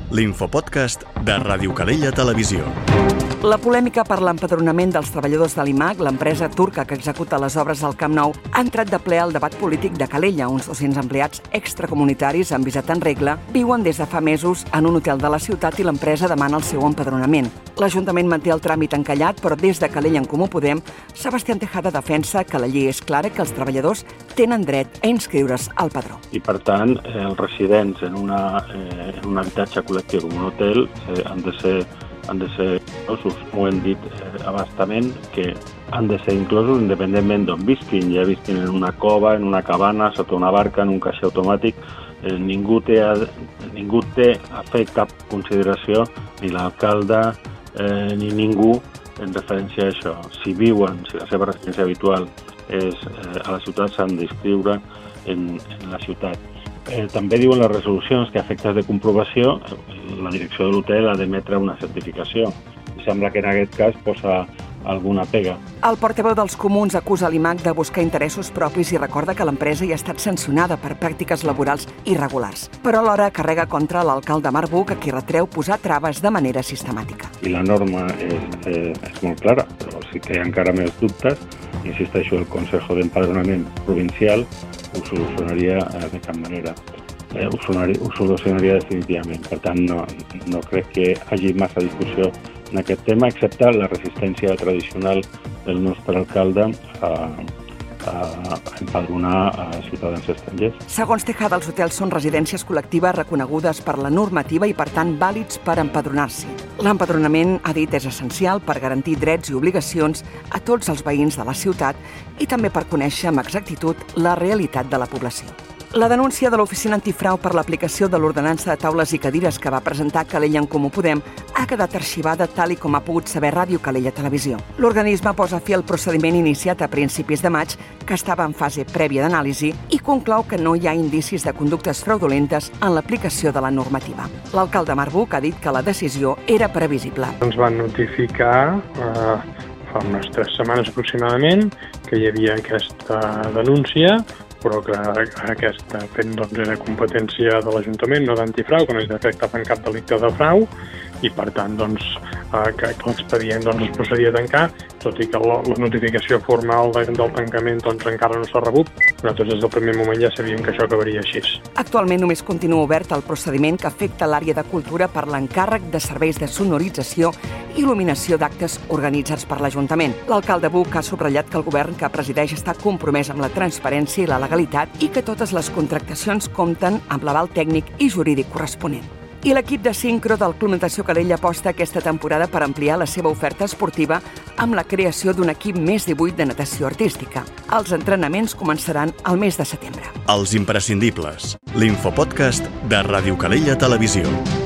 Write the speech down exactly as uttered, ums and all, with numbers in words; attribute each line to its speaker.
Speaker 1: l'infopodcast de Ràdio Calella Televisió.
Speaker 2: La polèmica per l'empadronament dels treballadors de l'I M A C, l'empresa turca que executa les obres del Camp Nou, ha entrat de ple al debat polític de Calella. Uns dos-cents empleats extracomunitaris amb visat en regla viuen des de fa mesos en un hotel de la ciutat i l'empresa demana el seu empadronament. L'Ajuntament manté el tràmit encallat, però des de Calella en Comú Podem, Sebastián Tejada defensa que la llei és clara i que els treballadors tenen dret a inscriure's al padró.
Speaker 3: I, per tant, els residents en, una, eh, en un habitatge col·lectiu com un hotel eh, han de ser han de ser inclosos. Ho hem dit eh, abastament, que han de ser inclosos independentment d'on visquin, ja visquin en una cova, en una cabana, sota una barca, en un caixer automàtic. Eh, ningú, té a, ningú té a fer cap consideració, ni l'alcalde eh, ni ningú, en referència a això. Si viuen, si la seva residència habitual és eh, a la ciutat, s'han d'inscriure en, en la ciutat. Eh, també diuen les resolucions que a efectes de comprovació la direcció de l'hotel ha d'emetre una certificació. I sembla que en aquest cas posa alguna pega.
Speaker 2: El portaveu dels comuns acusa l'I M A C de buscar interessos propis i recorda que l'empresa ja ha estat sancionada per pràctiques laborals irregulars. Però alhora carrega contra l'alcalde Marc Buch, a qui retreu posar traves de manera sistemàtica.
Speaker 3: I la norma és, eh, és molt clara, però sí que hi ha encara més dubtes. Insisteixo, el Consejo d'Empadronament Provincial ho solucionaria eh, de cap manera. Eh, ho, sonaria, ho solucionaria definitivament. Per tant, no, no crec que hi hagi massa discussió en aquest tema, excepte la resistència tradicional del nostre alcalde a, a, a empadronar a ciutadans estrangers.
Speaker 2: Segons Tejada, els hotels són residències col·lectives reconegudes per la normativa i, per tant, vàlids per empadronar-s'hi. L'empadronament, ha dit, és essencial per garantir drets i obligacions a tots els veïns de la ciutat i també per conèixer amb exactitud la realitat de la població. La denúncia de l'Oficina Antifrau per l'aplicació de l'ordenança de taules i cadires que va presentar Calella en Comú Podem ha quedat arxivada tal i com ha pogut saber Ràdio Calella Televisió. L'organisme posa fi al procediment iniciat a principis de maig, que estava en fase prèvia d'anàlisi, i conclou que no hi ha indicis de conductes fraudulentes en l'aplicació de la normativa. L'alcalde Marc Buch ha dit que la decisió era previsible.
Speaker 4: Ens van notificar eh, fa unes tres setmanes aproximadament que hi havia aquesta denúncia, però que aquesta fet, doncs, era competència de l'Ajuntament, no d'antifrau, que no es detectava en cap delicte de frau, i per tant doncs, eh, que l'expedient doncs, es procedia a tancar, tot i que la, la notificació formal de, del tancament doncs, encara no s'ha rebut. Nosaltres des del primer moment ja sabíem que això acabaria així.
Speaker 2: Actualment només continua obert el procediment que afecta l'àrea de cultura per l'encàrrec de serveis de sonorització i il·luminació d'actes organitzats per l'Ajuntament. L'alcalde Buch ha subratllat que el govern que presideix està compromès amb la transparència i la legalitat i que totes les contractacions compten amb l'aval tècnic i jurídic corresponent. I l'equip de sincro del Club Natació Calella aposta aquesta temporada per ampliar la seva oferta esportiva amb la creació d'un equip més divuit de natació artística. Els entrenaments començaran al mes de setembre.
Speaker 1: Els imprescindibles, l'infopodcast de Ràdio Calella Televisió.